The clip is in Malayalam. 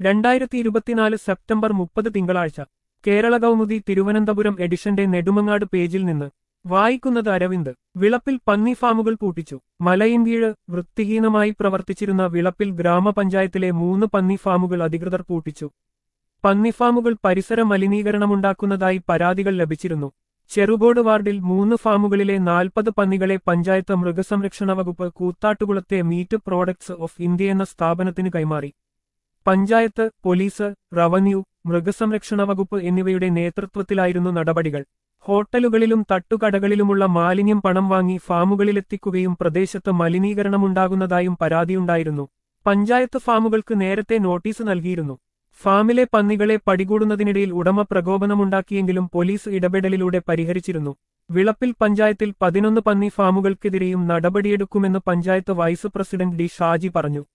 2024 സെപ്റ്റംബർ 30 തിങ്കളാഴ്ച കേരള കൗമുദി തിരുവനന്തപുരം എഡിഷന്റെ നെടുമങ്ങാട് പേജിൽ നിന്ന് വായിക്കുന്നത് അരവിന്ദ്. വിളപ്പിൽ പന്നി ഫാമുകൾ പൂട്ടിച്ചു. മലയിൻകീഴ് വൃത്തിഹീനമായി പ്രവർത്തിച്ചിരുന്ന വിളപ്പിൽ ഗ്രാമപഞ്ചായത്തിലെ 3 പന്നി ഫാമുകൾ അധികൃതർ പൂട്ടിച്ചു. പന്നിഫാമുകൾ പരിസര മലിനീകരണമുണ്ടാക്കുന്നതായി പരാതികൾ ലഭിച്ചിരുന്നു. ചെറുകോട് വാർഡിൽ 3 ഫാമുകളിലെ 40 പന്നികളെ പഞ്ചായത്ത് മൃഗസംരക്ഷണ വകുപ്പ് കൂത്താട്ടുകുളത്തെ മീറ്റ് പ്രോഡക്ട്സ് ഓഫ് ഇന്ത്യ എന്ന സ്ഥാപനത്തിന് കൈമാറി. പഞ്ചായത്ത്, പോലീസ്, റവന്യൂ, മൃഗസംരക്ഷണ വകുപ്പ് എന്നിവയുടെ നേതൃത്വത്തിലായിരുന്നു നടപടികൾ. ഹോട്ടലുകളിലും തട്ടുകടകളിലുമുള്ള മാലിന്യം പണം വാങ്ങി ഫാമുകളിലെത്തിക്കുകയും പ്രദേശത്ത് മലിനീകരണമുണ്ടാകുന്നതായും പരാതിയുണ്ടായിരുന്നു. പഞ്ചായത്ത് ഫാമുകൾക്ക് നേരത്തെ നോട്ടീസ് നൽകിയിരുന്നു. ഫാമിലെ പന്നികളെ പടികൂടുന്നതിനിടയിൽ ഉടമ പ്രകോപനമുണ്ടാക്കിയെങ്കിലും പോലീസ് ഇടപെടലിലൂടെ പരിഹരിച്ചിരുന്നു. വിളപ്പിൽ പഞ്ചായത്തിൽ 11 പന്നി ഫാമുകൾക്കെതിരെയും നടപടിയെടുക്കുമെന്ന് panchayat vice president D Shaji പറഞ്ഞു.